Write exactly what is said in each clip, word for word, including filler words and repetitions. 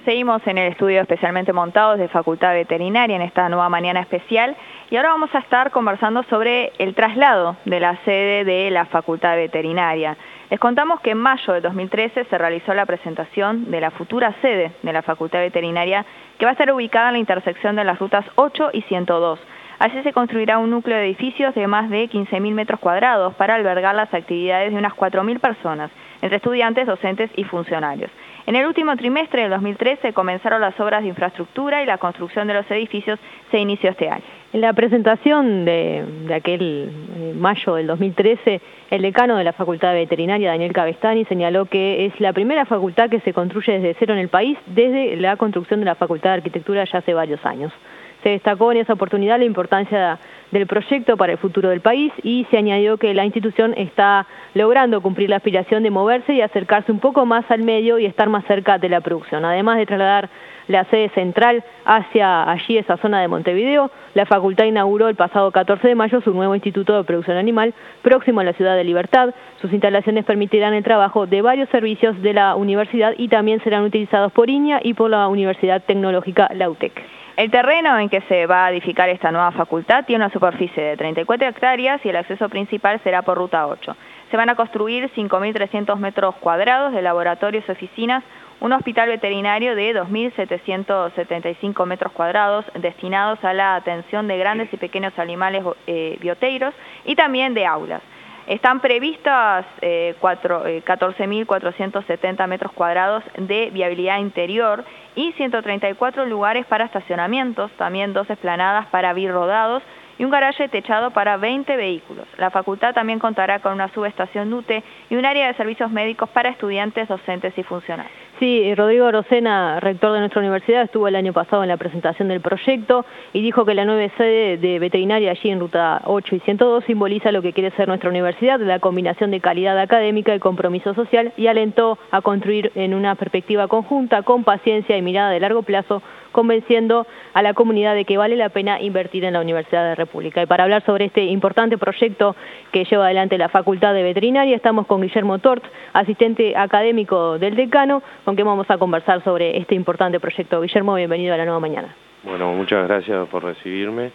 Seguimos en el estudio especialmente montados de Facultad Veterinaria en esta nueva mañana especial y ahora vamos a estar conversando sobre el traslado de la sede de la Facultad Veterinaria. Les contamos que en mayo de dos mil trece se realizó la presentación de la futura sede de la Facultad Veterinaria que va a estar ubicada en la intersección de las rutas ocho y ciento dos. Allí se construirá un núcleo de edificios de más de quince mil metros cuadrados para albergar las actividades de unas cuatro mil personas, entre estudiantes, docentes y funcionarios. En el último trimestre del dos mil trece comenzaron las obras de infraestructura y la construcción de los edificios se inició este año. En la presentación de, de aquel eh, mayo del dos mil trece, el decano de la Facultad de Veterinaria, Daniel Cavestani, señaló que es la primera facultad que se construye desde cero en el país desde la construcción de la Facultad de Arquitectura ya hace varios años. Se destacó en esa oportunidad la importancia del proyecto para el futuro del país y se añadió que la institución está logrando cumplir la aspiración de moverse y acercarse un poco más al medio y estar más cerca de la producción. Además de trasladar la sede central hacia allí, esa zona de Montevideo, la facultad inauguró el pasado catorce de mayo su nuevo Instituto de Producción Animal próximo a la ciudad de Libertad. Sus instalaciones permitirán el trabajo de varios servicios de la universidad y también serán utilizados por I N A y por la Universidad Tecnológica La U T E C. El terreno en que se va a edificar esta nueva facultad tiene una superficie de treinta y cuatro hectáreas y el acceso principal será por ruta ocho. Se van a construir cinco mil trescientos metros cuadrados de laboratorios y oficinas, un hospital veterinario de dos mil setecientos setenta y cinco metros cuadrados destinados a la atención de grandes y pequeños animales eh, bioteiros y también de aulas. Están previstas eh, eh, catorce mil cuatrocientos setenta metros cuadrados de viabilidad interior y ciento treinta y cuatro lugares para estacionamientos, también dos esplanadas para birrodados y un garaje techado para veinte vehículos. La facultad también contará con una subestación N U T E y un área de servicios médicos para estudiantes, docentes y funcionarios. Sí, Rodrigo Rosena, rector de nuestra universidad, estuvo el año pasado en la presentación del proyecto y dijo que la nueva sede de veterinaria allí en ruta ocho y ciento dos simboliza lo que quiere ser nuestra universidad, la combinación de calidad académica y compromiso social, y alentó a construir en una perspectiva conjunta, con paciencia y mirada de largo plazo, convenciendo a la comunidad de que vale la pena invertir en la Universidad de la República. Y para hablar sobre este importante proyecto que lleva adelante la Facultad de Veterinaria, estamos con Guillermo Tort, asistente académico del decano, con quien vamos a conversar sobre este importante proyecto. Guillermo, bienvenido a La Nueva Mañana. Bueno, muchas gracias por recibirme.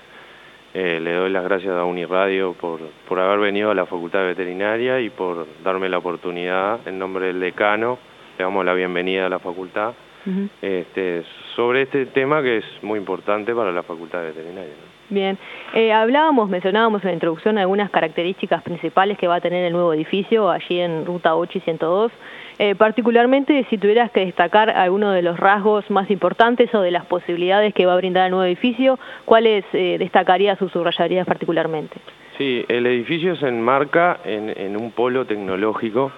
Eh, le doy las gracias a Uniradio por, por haber venido a la Facultad de Veterinaria y por darme la oportunidad, en nombre del decano, le damos la bienvenida a la facultad. Uh-huh. este, sobre este tema que es muy importante para la Facultad de Veterinaria, ¿no? Bien, eh, hablábamos, mencionábamos en la introducción algunas características principales que va a tener el nuevo edificio allí en ruta ocho y ciento dos, eh, particularmente si tuvieras que destacar alguno de los rasgos más importantes o de las posibilidades que va a brindar el nuevo edificio, ¿cuáles eh, destacarías o subrayarías particularmente? Sí, el edificio se enmarca en, en un polo tecnológico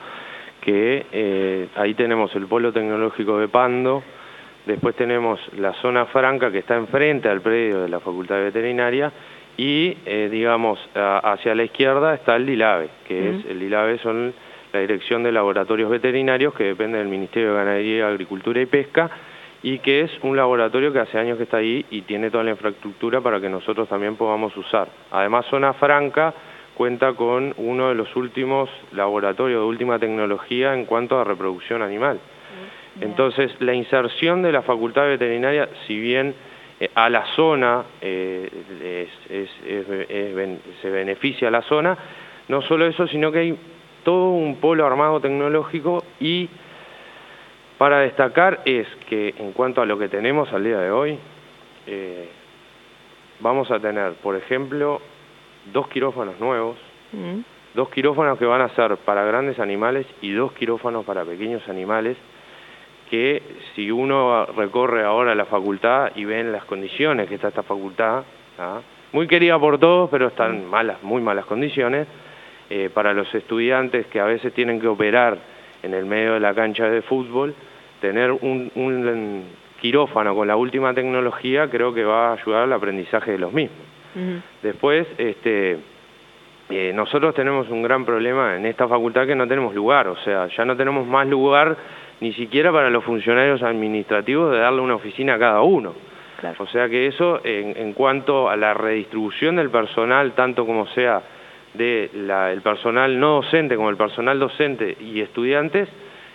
que eh, ahí tenemos el polo tecnológico de Pando, después tenemos la zona franca que está enfrente al predio de la Facultad de Veterinaria y, eh, digamos, a, hacia la izquierda está el DILAVE, que uh-huh. es, el DILAVE son la Dirección de Laboratorios Veterinarios, que depende del Ministerio de Ganadería, Agricultura y Pesca, y que es un laboratorio que hace años que está ahí y tiene toda la infraestructura para que nosotros también podamos usar. Además, zona franca cuenta con uno de los últimos laboratorios de última tecnología en cuanto a reproducción animal. Entonces, la inserción de la Facultad Veterinaria, si bien eh, a la zona eh, es, es, es, es, es, se beneficia a la zona, no solo eso, sino que hay todo un polo armado tecnológico y para destacar es que en cuanto a lo que tenemos al día de hoy, eh, vamos a tener, por ejemplo, dos quirófanos nuevos, mm. dos quirófanos que van a ser para grandes animales y dos quirófanos para pequeños animales, que si uno recorre ahora la facultad y ven las condiciones que está esta facultad, ¿ah? muy querida por todos, pero están malas, muy malas condiciones, eh, para los estudiantes que a veces tienen que operar en el medio de la cancha de fútbol, tener un, un quirófano con la última tecnología creo que va a ayudar al aprendizaje de los mismos. Uh-huh. Después, este, eh, nosotros tenemos un gran problema en esta facultad que no tenemos lugar, o sea, ya no tenemos más lugar ni siquiera para los funcionarios administrativos de darle una oficina a cada uno. Claro. O sea que eso, en, en cuanto a la redistribución del personal, tanto como sea de la, el personal no docente como el personal docente y estudiantes,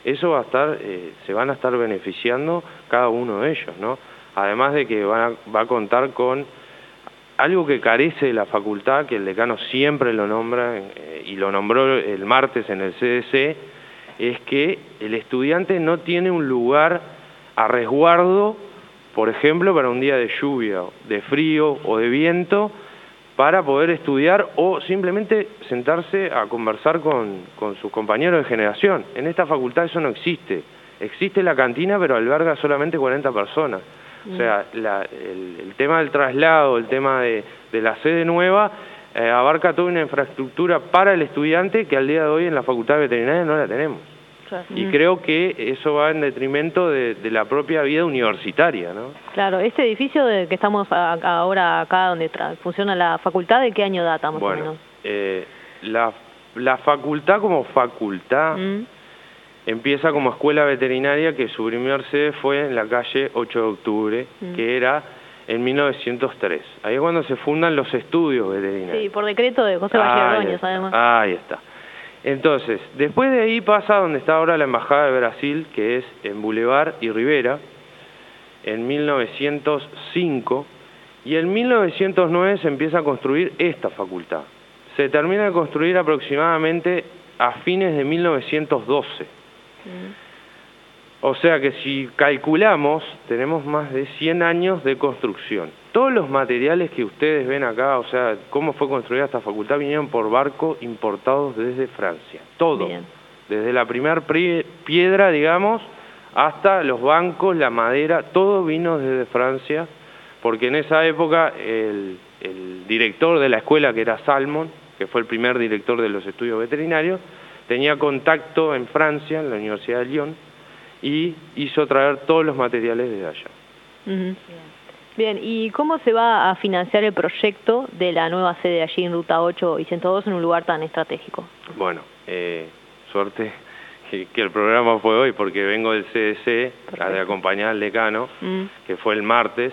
eso va a estar, eh, se van a estar beneficiando cada uno de ellos, ¿no? Además de que van a, va a contar con algo que carece de la facultad, que el decano siempre lo nombra, eh, y lo nombró el martes en el C D C, es que el estudiante no tiene un lugar a resguardo, por ejemplo, para un día de lluvia, de frío o de viento, para poder estudiar o simplemente sentarse a conversar con, con sus compañeros de generación. En esta facultad eso no existe. Existe la cantina, pero alberga solamente cuarenta personas. O sea, la, el, el tema del traslado, el tema de, de la sede nueva, eh, abarca toda una infraestructura para el estudiante que al día de hoy en la Facultad de Veterinaria no la tenemos. Claro. Y creo que eso va en detrimento de, de la propia vida universitaria, ¿no? Claro, este edificio de que estamos a, ahora acá donde funciona la facultad, ¿de qué año data más bueno, o menos? Eh, la, la facultad como facultad mm. empieza como escuela veterinaria, que su primer sede fue en la calle ocho de octubre, mm. que era en mil novecientos tres. Ahí es cuando se fundan los estudios veterinarios. Sí, por decreto de José Valle Ordóñez, además. Ahí está. Entonces, después de ahí pasa donde está ahora la Embajada de Brasil, que es en Boulevard y Rivera, en mil novecientos cinco, y en mil novecientos nueve se empieza a construir esta facultad. Se termina de construir aproximadamente a fines de mil novecientos doce. Mm. O sea que si calculamos, tenemos más de cien años de construcción. Todos los materiales que ustedes ven acá, o sea, cómo fue construida esta facultad, vinieron por barco importados desde Francia. Todo. Bien. Desde la primera piedra, digamos, hasta los bancos, la madera, todo vino desde Francia, porque en esa época el, el director de la escuela, que era Salmon, que fue el primer director de los estudios veterinarios, tenía contacto en Francia, en la Universidad de Lyon, y hizo traer todos los materiales desde allá. Uh-huh. Bien, ¿y cómo se va a financiar el proyecto de la nueva sede allí en Ruta ocho y ciento dos en un lugar tan estratégico? Bueno, eh, suerte que, que el programa fue hoy, porque vengo del C D C, a de acompañar al decano, uh-huh. que fue el martes,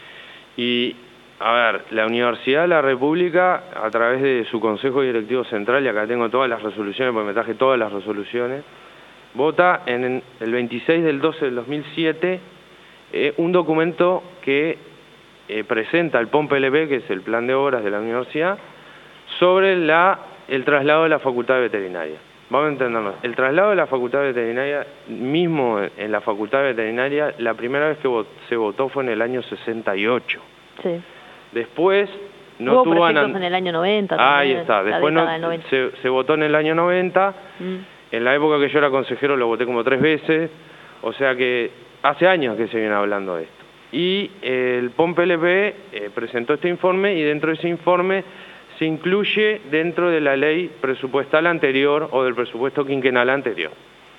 y a ver, la Universidad de la República, a través de su Consejo Directivo Central, y acá tengo todas las resoluciones, porque me traje todas las resoluciones, vota en el veintiséis del doce del dos mil siete eh, un documento que eh, presenta el P O M P L P, que es el plan de obras de la universidad, sobre la, el traslado de la Facultad de Veterinaria. Vamos a entendernos, el traslado de la Facultad de Veterinaria, mismo en la Facultad de Veterinaria, la primera vez que vot, se votó fue en el año sesenta y ocho. Sí. Después no Hubo tuvo... proyectos en el año noventa. Ahí está, después no, se, se votó en el año noventa, mm. En la época que yo era consejero lo voté como tres veces, o sea que hace años que se viene hablando de esto. Y eh, el P O M P L P eh, presentó este informe, y dentro de ese informe se incluye dentro de la ley presupuestal anterior o del presupuesto quinquenal anterior.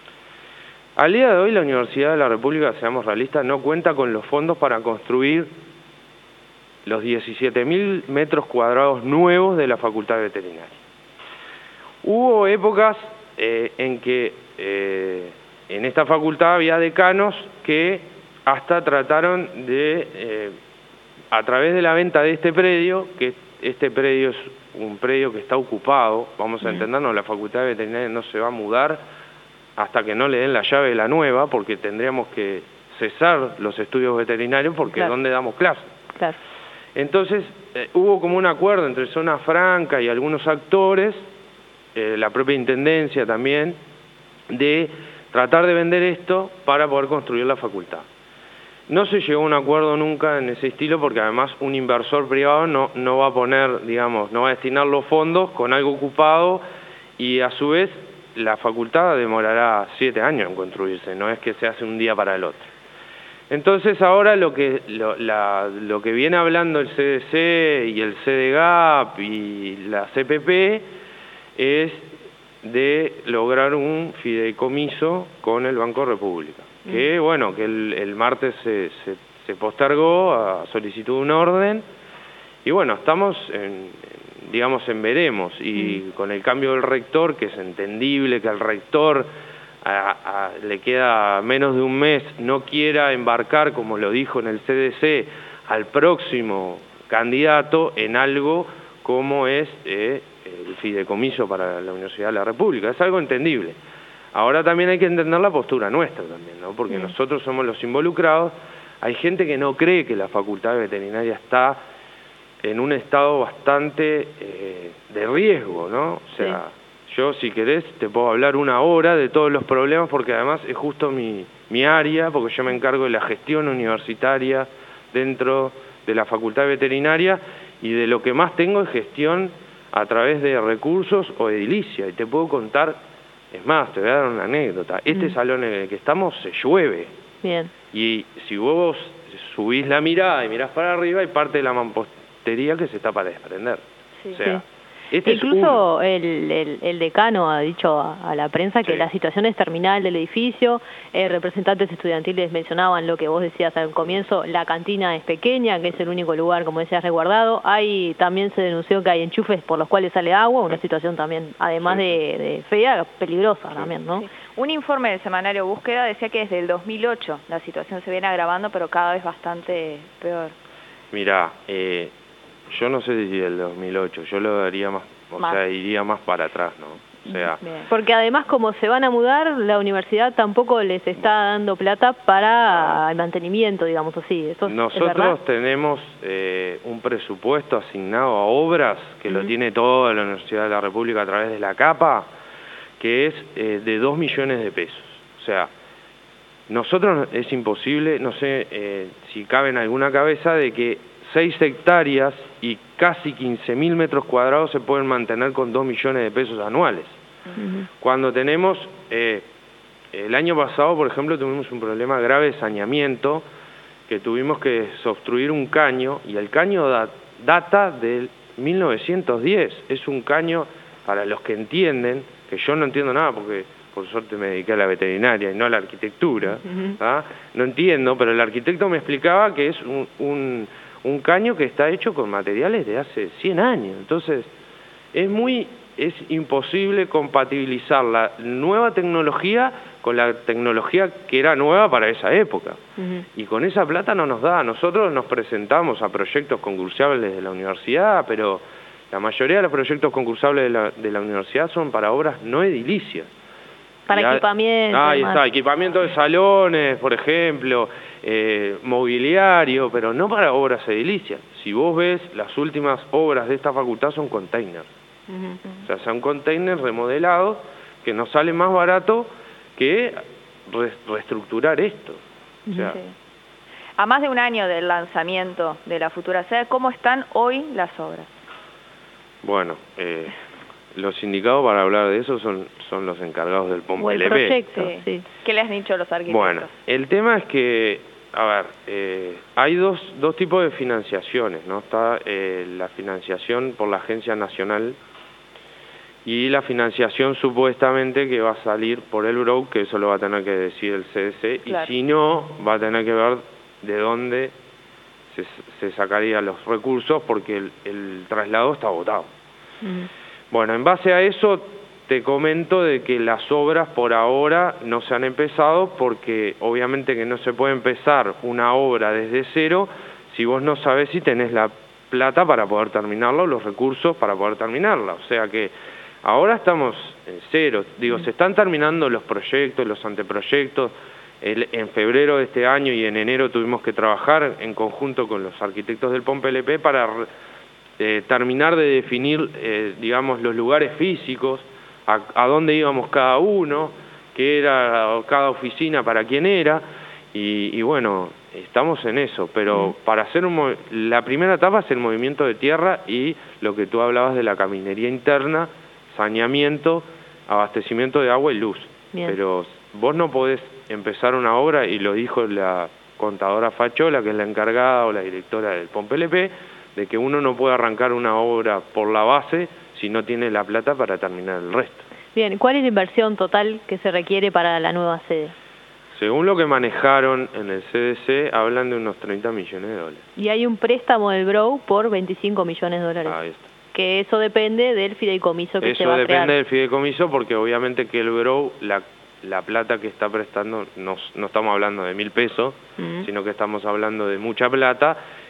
Al día de hoy la Universidad de la República, seamos realistas, no cuenta con los fondos para construir los diecisiete mil metros cuadrados nuevos de la Facultad de Veterinaria. Hubo épocas Eh, en que eh, en esta facultad había decanos que hasta trataron de, eh, a través de la venta de este predio, que este predio es un predio que está ocupado, vamos a entendernos, la Facultad de Veterinaria no se va a mudar hasta que no le den la llave de la nueva, porque tendríamos que cesar los estudios veterinarios, porque claro. ¿Dónde damos clases? Claro. Entonces eh, hubo como un acuerdo entre Zona Franca y algunos actores, Eh, la propia Intendencia también, de tratar de vender esto para poder construir la facultad. No se llegó a un acuerdo nunca en ese estilo, porque además un inversor privado no, no va a poner, digamos, no va a destinar los fondos con algo ocupado, y a su vez la facultad demorará siete años en construirse, no es que se hace un día para el otro. Entonces ahora lo que, lo, la, lo que viene hablando el C D C y el C D G A P y la C P P es de lograr un fideicomiso con el Banco República, que bueno, que el, el martes se, se, se postergó a solicitud de un orden, y bueno, estamos en, digamos en veremos, y mm. con el cambio del rector, que es entendible que al rector a, a, le queda menos de un mes, no quiera embarcar, como lo dijo en el C D C, al próximo candidato en algo como es eh, el fideicomiso para la Universidad de la República. Es algo entendible. Ahora también hay que entender la postura nuestra también, ¿no? Porque sí. nosotros somos los involucrados. Hay gente que no cree que la Facultad de Veterinaria está en un estado bastante eh, de riesgo, ¿no? O sea, sí. yo si querés te puedo hablar una hora de todos los problemas porque además es justo mi, mi área, porque yo me encargo de la gestión universitaria dentro de la Facultad de Veterinaria y de lo que más tengo es gestión a través de recursos o edilicia. Y te puedo contar, es más, te voy a dar una anécdota. Este mm. salón en el que estamos se llueve. Bien. Y si vos subís la mirada y mirás para arriba, hay parte de la mampostería que se está para desprender. Sí. O sea, sí. Este Incluso el, el, el decano ha dicho a, a la prensa que sí. la situación es terminal del edificio, eh, representantes estudiantiles mencionaban lo que vos decías al comienzo, la cantina es pequeña, que es el único lugar, como decías, resguardado. Hay, también se denunció que hay enchufes por los cuales sale agua, una situación también, además sí. de, de fea, peligrosa sí. también, ¿no? Sí. Un informe del semanario Búsqueda decía que desde el dos mil ocho la situación se viene agravando, pero cada vez bastante peor. Mirá, eh... yo no sé si del dos mil ocho, yo lo daría más, o más. sea, iría más para atrás, ¿no? O sea, Bien. Porque además como se van a mudar, la universidad tampoco les está dando plata para no. el mantenimiento, digamos así. ¿Eso Nosotros es tenemos eh, un presupuesto asignado a obras, que uh-huh. lo tiene toda la Universidad de la República a través de la CAPA, que es eh, de dos millones de pesos. O sea, nosotros es imposible, no sé eh, si cabe en alguna cabeza, de que seis hectáreas y casi quince mil metros cuadrados se pueden mantener con dos millones de pesos anuales. Uh-huh. Cuando tenemos, eh, el año pasado, por ejemplo, tuvimos un problema grave de saneamiento, que tuvimos que obstruir un caño, y el caño da, data del mil novecientos diez. Es un caño, para los que entienden, que yo no entiendo nada porque por suerte me dediqué a la veterinaria y no a la arquitectura, uh-huh. ¿ah? No entiendo, pero el arquitecto me explicaba que es un... un un caño que está hecho con materiales de hace cien años, entonces es muy, es imposible compatibilizar la nueva tecnología con la tecnología que era nueva para esa época, uh-huh. y con esa plata no nos da. Nosotros nos presentamos a proyectos concursables de la universidad, pero la mayoría de los proyectos concursables de la, de la universidad son para obras no edilicias. Para ya, equipamiento. Ahí está, equipamiento de salones, por ejemplo, eh, mobiliario, pero no para obras edilicias. Si vos ves, las últimas obras de esta facultad son containers. Uh-huh. O sea, son containers remodelados que nos sale más barato que re reestructurar esto. O sea, sí. A más de un año del lanzamiento de la futura sede, ¿cómo están hoy las obras? Bueno, eh... los sindicados para hablar de eso son, son los encargados del P O M P L P. O el proyecto, sí. sí. ¿Qué les han dicho los arquitectos? Bueno, el tema es que, a ver, eh, hay dos, dos tipos de financiaciones, ¿no? Está eh, la financiación por la Agencia Nacional y la financiación supuestamente que va a salir por el B R O U, que eso lo va a tener que decir el C D C, claro. Y si no, va a tener que ver de dónde se, se sacarían los recursos porque el, el traslado está agotado. Uh-huh. Bueno, en base a eso te comento de que las obras por ahora no se han empezado porque obviamente que no se puede empezar una obra desde cero si vos no sabés si tenés la plata para poder terminarla o los recursos para poder terminarla. O sea que ahora estamos en cero. Digo, se están terminando los proyectos, los anteproyectos. El, en febrero de este año y en enero tuvimos que trabajar en conjunto con los arquitectos del P O M P L P para... Eh, terminar de definir, eh, digamos, los lugares físicos, a, a dónde íbamos cada uno, qué era cada oficina para quién era, y, y bueno, estamos en eso, pero mm. para hacer un la primera etapa es el movimiento de tierra y lo que tú hablabas de la caminería interna, saneamiento, abastecimiento de agua y luz. Bien. Pero vos no podés empezar una obra, y lo dijo la contadora Fachola, que es la encargada o la directora del P O M P L P, de que uno no puede arrancar una obra por la base si no tiene la plata para terminar el resto. Bien, ¿cuál es la inversión total que se requiere para la nueva sede? Según lo que manejaron en el C D C, hablan de unos treinta millones de dólares. Y hay un préstamo del B R O U por veinticinco millones de dólares. Ahí está. Que eso depende del fideicomiso que eso se va a crear. Eso depende del fideicomiso porque obviamente que el B R O U, la, la plata que está prestando, no, no estamos hablando de mil pesos, uh-huh. sino que estamos hablando de mucha plata.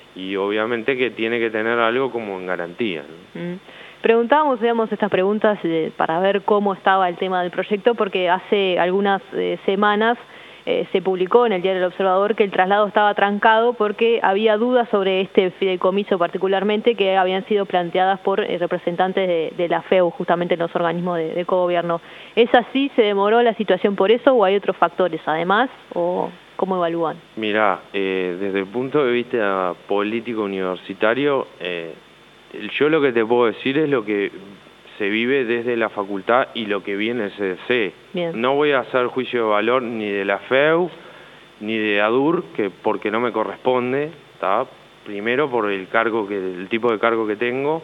y obviamente que tiene que tener algo como en garantía, ¿no? Mm. Preguntábamos, digamos, estas preguntas eh, para ver cómo estaba el tema del proyecto, porque hace algunas eh, semanas eh, se publicó en el Diario El Observador que el traslado estaba trancado porque había dudas sobre este fideicomiso particularmente, que habían sido planteadas por eh, representantes de, de la F E U, justamente en los organismos de, de cogobierno. ¿Es así? ¿Se demoró la situación por eso o hay otros factores además? ¿O cómo evalúan? Mirá, eh, desde el punto de vista político universitario, eh, yo lo que te puedo decir es lo que se vive desde la facultad y lo que viene el C D C. Bien. No voy a hacer juicio de valor ni de la F E U ni de ADUR, que porque no me corresponde, ¿tá? Primero por el cargo que, el tipo de cargo que tengo,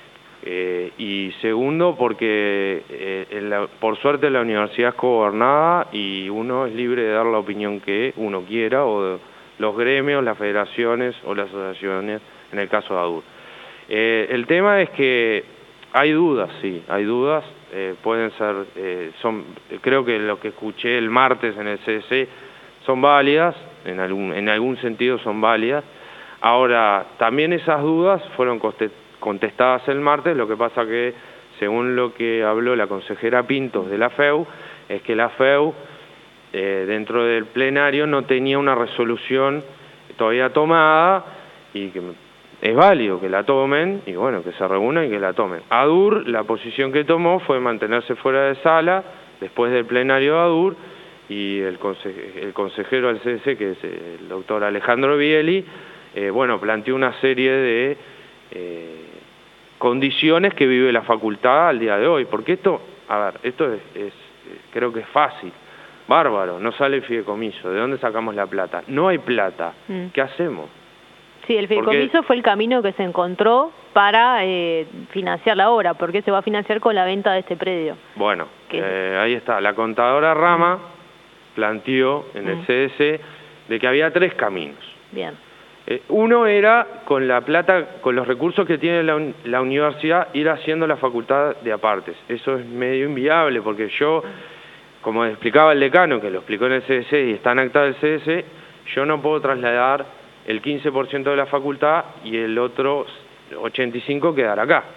eh, y segundo porque eh, en la, por suerte la universidad es cogobernada y uno es libre de dar la opinión que uno quiera, o de los gremios, las federaciones o las asociaciones, en el caso de ADUR. Eh, el tema es que hay dudas, sí, hay dudas, eh, pueden ser, eh, son, creo que lo que escuché el martes en el C D C son válidas, en algún, en algún sentido son válidas. Ahora, también esas dudas fueron contestadas el martes, lo que pasa que, según lo que habló la consejera Pintos de la F E U, es que la F E U, eh, dentro del plenario, no tenía una resolución todavía tomada y que es válido que la tomen, y bueno, que se reúnan y que la tomen. ADUR, la posición que tomó fue mantenerse fuera de sala, después del plenario de ADUR, y el, conse el consejero del C D C, que es el doctor Alejandro Bieli, eh, bueno, planteó una serie de eh, condiciones que vive la facultad al día de hoy, porque esto, a ver, esto es, es creo que es fácil, bárbaro, no sale el fideicomiso, ¿de dónde sacamos la plata? No hay plata, mm. ¿Qué hacemos? Sí, el fideicomiso porque fue el camino que se encontró para eh, financiar la obra, porque se va a financiar con la venta de este predio. Bueno, eh, ahí está, la contadora Rama planteó en el mm. C D C de que había tres caminos. Bien. Eh, uno era con la plata, con los recursos que tiene la, la universidad, ir haciendo la facultad de apartes. Eso es medio inviable, porque yo, como explicaba el decano, que lo explicó en el C D C y está en acta del C D C, yo no puedo trasladar el quince por ciento de la facultad y el otro ochenta y cinco por ciento quedar acá.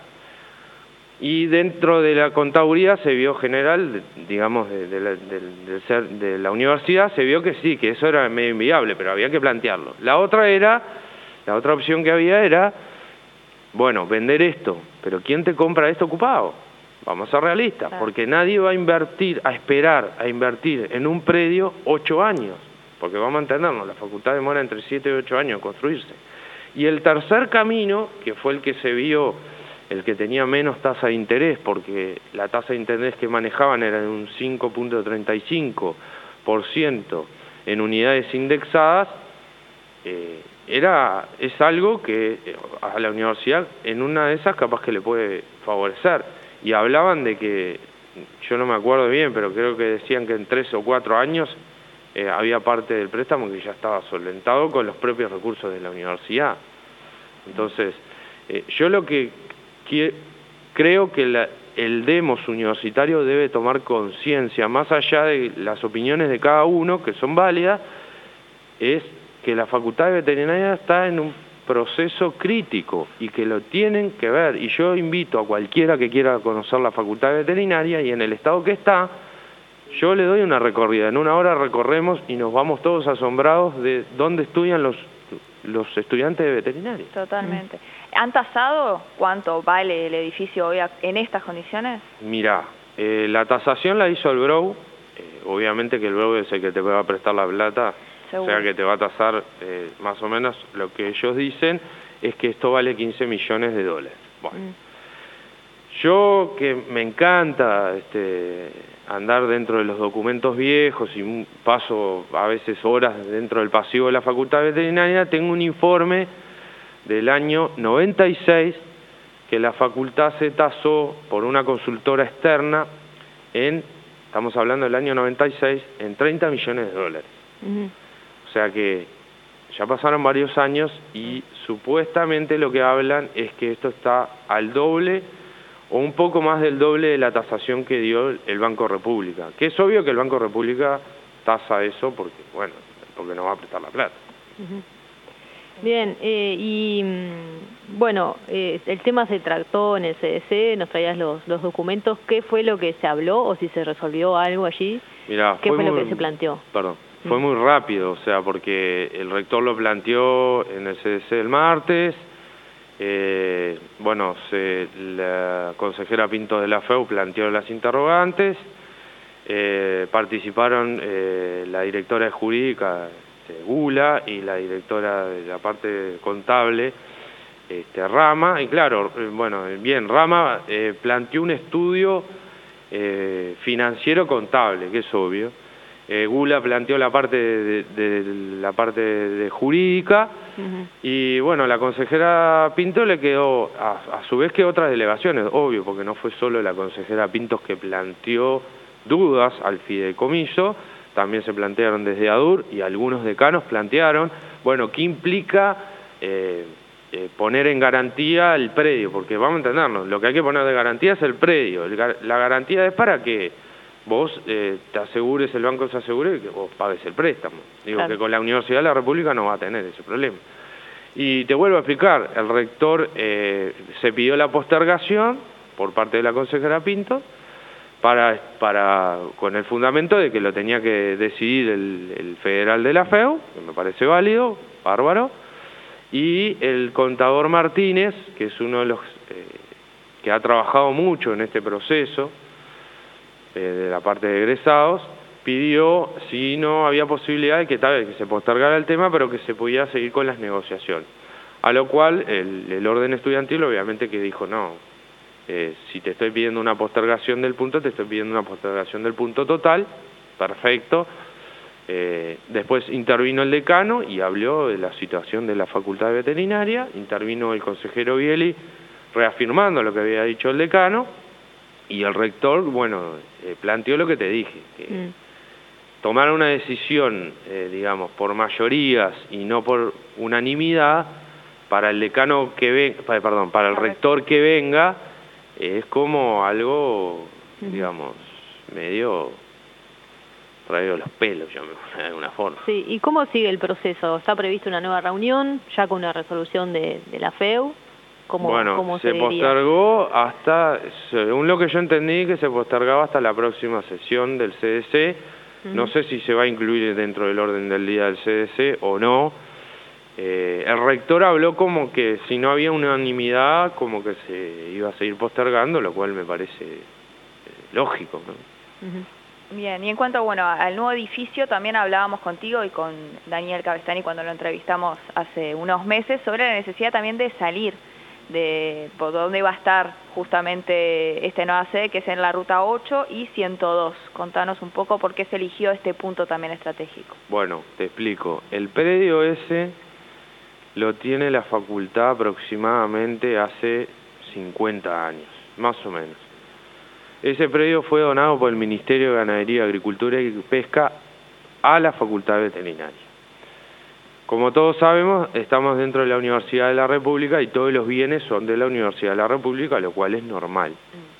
Y dentro de la contaduría se vio general, digamos, de, de, la, de, de, ser, de la universidad, se vio que sí, que eso era medio inviable, pero había que plantearlo. La otra era, la otra opción que había era, bueno, vender esto, pero ¿quién te compra esto ocupado? Vamos a ser realistas, claro. Porque nadie va a invertir, a esperar, a invertir en un predio ocho años. Porque vamos a entendernos, la facultad demora entre siete y ocho años en construirse. Y el tercer camino, que fue el que se vio, el que tenía menos tasa de interés, porque la tasa de interés que manejaban era de un cinco punto treinta y cinco por ciento en unidades indexadas, eh, era, es algo que a la universidad en una de esas capaz que le puede favorecer. Y hablaban de que, yo no me acuerdo bien, pero creo que decían que en tres o cuatro años Eh, había parte del préstamo que ya estaba solventado con los propios recursos de la universidad. Entonces, eh, yo lo que, que creo que la, el demos universitario debe tomar conciencia, más allá de las opiniones de cada uno, que son válidas, es que la Facultad de Veterinaria está en un proceso crítico y que lo tienen que ver. Y yo invito a cualquiera que quiera conocer la Facultad de Veterinaria y en el estado que está, yo le doy una recorrida, en una hora recorremos y nos vamos todos asombrados de dónde estudian los, los estudiantes de veterinaria. Totalmente. ¿Han tasado cuánto vale el edificio hoy en estas condiciones? Mirá, eh, la tasación la hizo el B R O, eh, obviamente que el B R O es el que te va a prestar la plata, seguro. O sea que te va a tasar eh, más o menos lo que ellos dicen es que esto vale quince millones de dólares. Bueno, mm. Yo que me encanta este, andar dentro de los documentos viejos y paso a veces horas dentro del pasivo de la Facultad de Veterinaria, tengo un informe del año noventa y seis que la facultad se tasó por una consultora externa en, estamos hablando del año noventa y seis, en treinta millones de dólares. Uh-huh. O sea que ya pasaron varios años y supuestamente lo que hablan es que esto está al doble o un poco más del doble de la tasación que dio el Banco República. Que es obvio que el Banco República tasa eso porque, bueno, porque no va a prestar la plata. Uh-huh. Bien, eh, y bueno, eh, el tema se trató en el C D C, nos traías los, los documentos, ¿qué fue lo que se habló o si se resolvió algo allí? Mirá, ¿Qué fue, fue muy, lo que se planteó? Perdón, mm. fue muy rápido, o sea, porque el rector lo planteó en el C D C el martes, eh, bueno, se, la consejera Pinto de la F E U planteó las interrogantes, eh, participaron eh, la directora de jurídica, Gula, y la directora de la parte contable, este, Rama, y claro, bueno, bien, Rama eh, planteó un estudio eh, financiero contable, que es obvio. eh, Gula planteó la parte de, de, de la parte de jurídica, uh-huh. y bueno, la consejera Pinto le quedó, a, a su vez que otras delegaciones, obvio, porque no fue solo la consejera Pinto que planteó dudas al fideicomiso, también se plantearon desde ADUR y algunos decanos plantearon, bueno, ¿qué implica eh, eh, poner en garantía el predio? Porque vamos a entendernos, lo que hay que poner de garantía es el predio. El, la garantía es para que vos eh, te asegures, el banco se asegure y que vos pagues el préstamo. Digo, claro, que con la Universidad de la República no va a tener ese problema. Y te vuelvo a explicar, el rector eh, se pidió la postergación por parte de la consejera Pinto, Para, para, con el fundamento de que lo tenía que decidir el, el federal de la F E U, que me parece válido, bárbaro, y el contador Martínez, que es uno de los eh, que ha trabajado mucho en este proceso, eh, de la parte de egresados, pidió si no había posibilidad de que tal vez que se postergara el tema, pero que se podía seguir con las negociaciones. A lo cual el, el orden estudiantil obviamente que dijo no, Eh, si te estoy pidiendo una postergación del punto, te estoy pidiendo una postergación del punto total, perfecto. Eh, después intervino el decano y habló de la situación de la Facultad de Veterinaria, intervino el consejero Bieli reafirmando lo que había dicho el decano, y el rector, bueno, eh, planteó lo que te dije, que mm. tomar una decisión, eh, digamos, por mayorías y no por unanimidad, para el decano que venga, perdón, para el rector que venga, es como algo, digamos, medio traído los pelos, yo me, de alguna forma. Sí, ¿y cómo sigue el proceso? ¿Está prevista una nueva reunión, ya con una resolución de, de la F E U? ¿Cómo, bueno, cómo se, se postergó hasta, según lo que yo entendí, que se postergaba hasta la próxima sesión del C D C. Uh-huh. No sé si se va a incluir dentro del orden del día del C D C o no. Eh, el rector habló como que si no había unanimidad, como que se iba a seguir postergando, lo cual me parece eh, lógico, ¿no? Uh-huh. Bien, y en cuanto bueno, al nuevo edificio, también hablábamos contigo y con Daniel Cavestany cuando lo entrevistamos hace unos meses sobre la necesidad también de salir de por dónde va a estar justamente esta nueva sede, que es en la Ruta ocho y ciento dos. Contanos un poco por qué se eligió este punto también estratégico. Bueno, te explico. El predio ese lo tiene la facultad aproximadamente hace cincuenta años, más o menos. Ese predio fue donado por el Ministerio de Ganadería, Agricultura y Pesca a la Facultad de Veterinaria. Como todos sabemos, estamos dentro de la Universidad de la República y todos los bienes son de la Universidad de la República, lo cual es normal.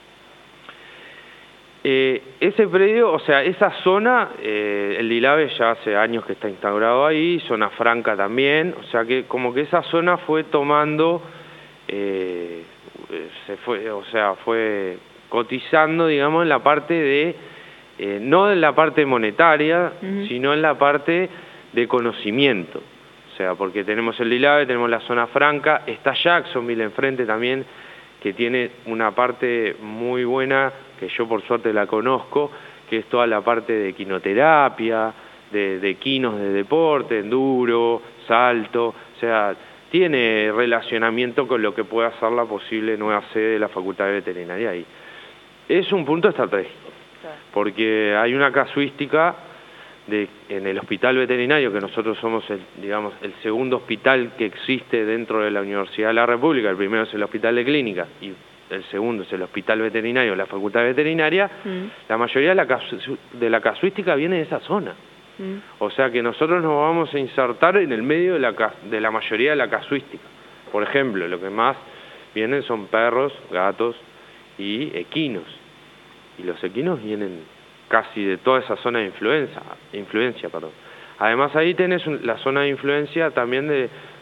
Eh, ese predio, o sea, esa zona, eh, el Dilave ya hace años que está instaurado ahí, zona franca también, o sea que como que esa zona fue tomando, eh, se fue, o sea, fue cotizando, digamos, en la parte de, eh, no en la parte monetaria, uh-huh. sino en la parte de conocimiento. O sea, porque tenemos el Dilave, tenemos la zona franca, está Jacksonville enfrente también, que tiene una parte muy buena, que yo por suerte la conozco, que es toda la parte de equinoterapia, de, de equinos de deporte, enduro, salto, o sea, tiene relacionamiento con lo que pueda ser la posible nueva sede de la Facultad de Veterinaria ahí. Es un punto estratégico, porque hay una casuística de, en el hospital veterinario, que nosotros somos el, digamos, el segundo hospital que existe dentro de la Universidad de la República, el primero es el Hospital de Clínica y el segundo es el Hospital Veterinario de la Facultad Veterinaria, mm. la mayoría de la, casu de la casuística viene de esa zona. Mm. O sea que nosotros nos vamos a insertar en el medio de la, de la mayoría de la casuística. Por ejemplo, lo que más vienen son perros, gatos y equinos. Y los equinos vienen casi de toda esa zona de influencia, influencia perdón. Además ahí tenés la zona de influencia también de,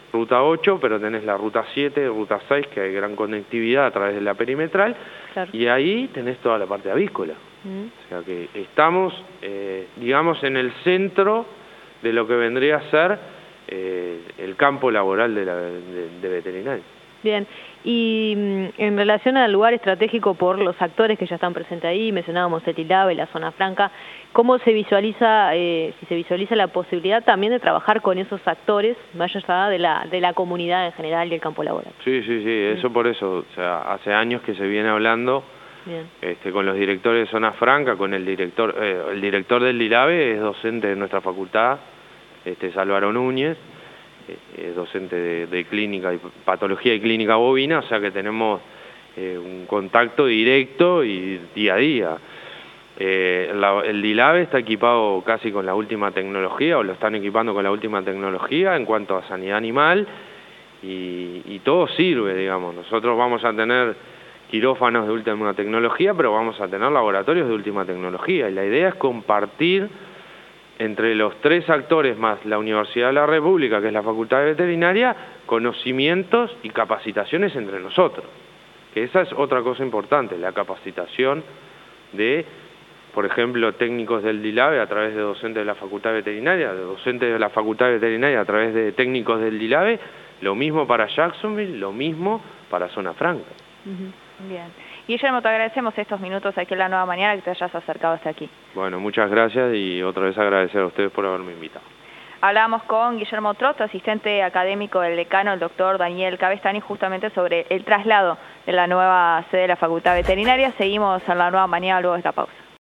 ruta ocho, pero tenés la ruta siete, ruta seis, que hay gran conectividad a través de la perimetral, claro. Y ahí tenés toda la parte avícola. Mm. O sea que estamos, eh, digamos, en el centro de lo que vendría a ser eh, el campo laboral de, la, de, de veterinaria. Bien, y en relación al lugar estratégico por los actores que ya están presentes ahí, mencionábamos el ILAVE, la zona franca, ¿cómo se visualiza, eh, si se visualiza la posibilidad también de trabajar con esos actores, más allá de la, de la comunidad en general y el campo laboral? Sí, sí, sí, eso por eso, o sea, hace años que se viene hablando este, con los directores de zona franca, con el director, eh, el director del ILAVE es docente de nuestra facultad, este, es Álvaro Núñez, es docente de, de clínica y patología y clínica bovina, o sea que tenemos eh, un contacto directo y día a día. Eh, la, el ILAVE está equipado casi con la última tecnología, o lo están equipando con la última tecnología en cuanto a sanidad animal, y, y todo sirve, digamos. Nosotros vamos a tener quirófanos de última tecnología, pero vamos a tener laboratorios de última tecnología, y la idea es compartir entre los tres actores más la Universidad de la República, que es la Facultad de Veterinaria, conocimientos y capacitaciones entre nosotros. Que esa es otra cosa importante, la capacitación de, por ejemplo, técnicos del ILAVE a través de docentes de la Facultad de Veterinaria, de docentes de la Facultad de Veterinaria a través de técnicos del ILAVE, lo mismo para Jacksonville, lo mismo para Zona Franca. Uh-huh. Bien. Guillermo, te agradecemos estos minutos aquí en La Nueva Mañana, que te hayas acercado hasta aquí. Bueno, muchas gracias y otra vez agradecer a ustedes por haberme invitado. Hablábamos con Guillermo Trot, asistente académico del decano, el doctor Daniel Cavestany, justamente sobre el traslado de la nueva sede de la Facultad Veterinaria. Seguimos en La Nueva Mañana luego de esta pausa.